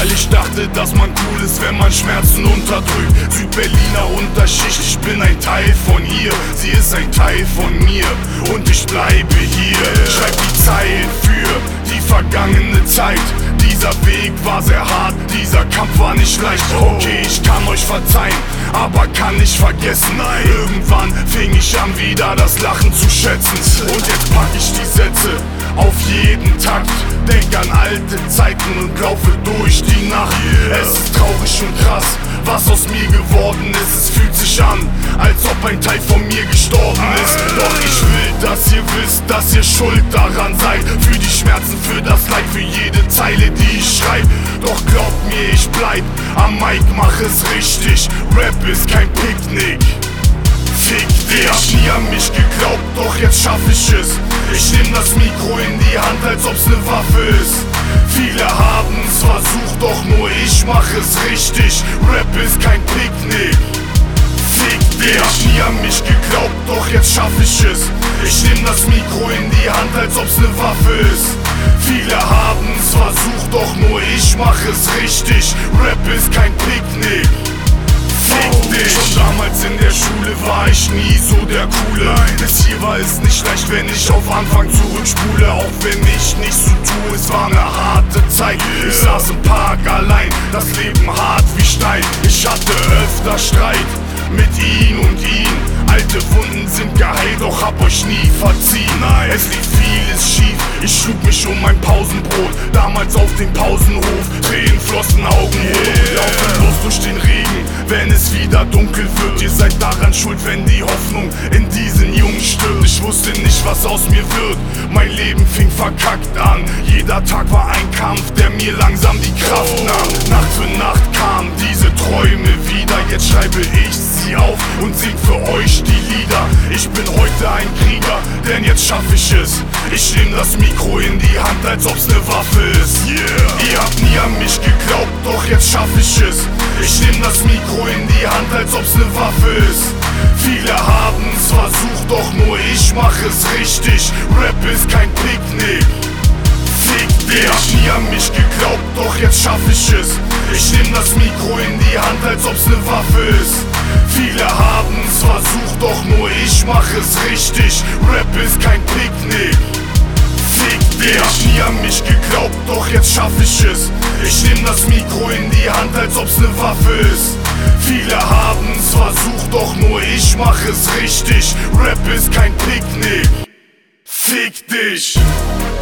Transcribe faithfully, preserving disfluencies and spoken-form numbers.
weil ich dachte, dass man cool ist, wenn man Schmerzen unterdrückt. Südberliner Unterschicht, ich bin ein Teil von hier, sie ist ein Teil von mir und ich bleibe hier. Schreib die Zeilen für die vergangene Zeit. Dieser Weg war sehr hart, dieser Kampf war nicht leicht. Okay, ich kann euch verzeihen, aber kann nicht vergessen. Irgendwann fing ich an, wieder das Lachen zu schätzen. Und jetzt pack ich die Sätze auf jeden Takt. Denk an alte Zeiten und laufe durch die Nacht. Es ist traurig und krass, was aus mir geworden ist. Es fühlt sich an, als ob ein Teil von mir gestorben ist. Doch ich will, dass ihr wisst, dass ihr schuld daran seid. Für die Schmerzen, für das Leid, für jede Zeile, die ich schreib. Doch glaubt mir, ich bleib am Mic, mach es richtig. Rap ist kein Picknick. Fick dich. Ich hab nie an mich geglaubt, doch jetzt schaff ich es. Ich nehm das Mikro in die Hand, als ob's ne Waffe ist. Viele haben's versucht, doch nur ich mach es richtig. Rap ist kein Picknick. Fick dich. Ich hab nie an mich geglaubt, doch jetzt schaff ich es. Ich nehm das Mikro in die Hand, als ob's ne Waffe ist. Viele haben's versucht, doch nur ich mach es richtig. Rap ist kein Picknick. Fick dich. Schon damals in der Schule war ich nie so der Coole. Bis hier war es nicht leicht, wenn ich auf Anfang zurückspule. Auch wenn ich nichts zu tun, es war eine harte Zeit. Ich saß im Park allein, das Leben hart wie Stein. Ich hatte öfter Streit mit ihn und ihn. Alte Wunden sind geheilt, doch hab euch nie verziehen. Es lief vieles schief, ich schlug mich um mein Pausenbrot. Damals auf dem Pausenhof, Tränen flossen Augen hoch. Laufen los durch den Regen, wenn es wieder dunkel wird. Ihr seid daran schuld, wenn die Hoffnung in diesen Jungen stirbt. Ich wusste nicht, was aus mir wird, mein Leben fing verkackt an. Jeder Tag war ein Kampf, der mir langsam die Kraft nahm. Nacht für Nacht kamen diese Träume wieder. Jetzt schreibe ich sie auf und sing für euch die Lieder. Ich bin heute ein Krieger, denn jetzt schaff ich es. Ich nehm das Mikro in die Hand, als ob's ne Waffe ist. Yeah. Ihr habt nie an mich geglaubt, doch jetzt schaff ich es. Ich nehm das Mikro in die Hand, als ob's ne Waffe ist. Viele haben's versucht, doch nur ich mach es richtig. Rap ist kein Picknick. Fick dich. Ich hab nie an mich geglaubt, doch jetzt schaff ich es. Ich nehm das Mikro in die Hand, als ob's ne Waffe ist. Viele haben's versucht, doch nur ich mach es richtig. Rap ist kein Picknick. Fick dich. Ich hab nie an mich geglaubt, doch jetzt schaff ich es. Ich nehm das Mikro in die Hand, als ob's ne Waffe ist. Viele haben's versucht, doch nur ich mach es richtig. Rap ist kein Picknick. Fick dich.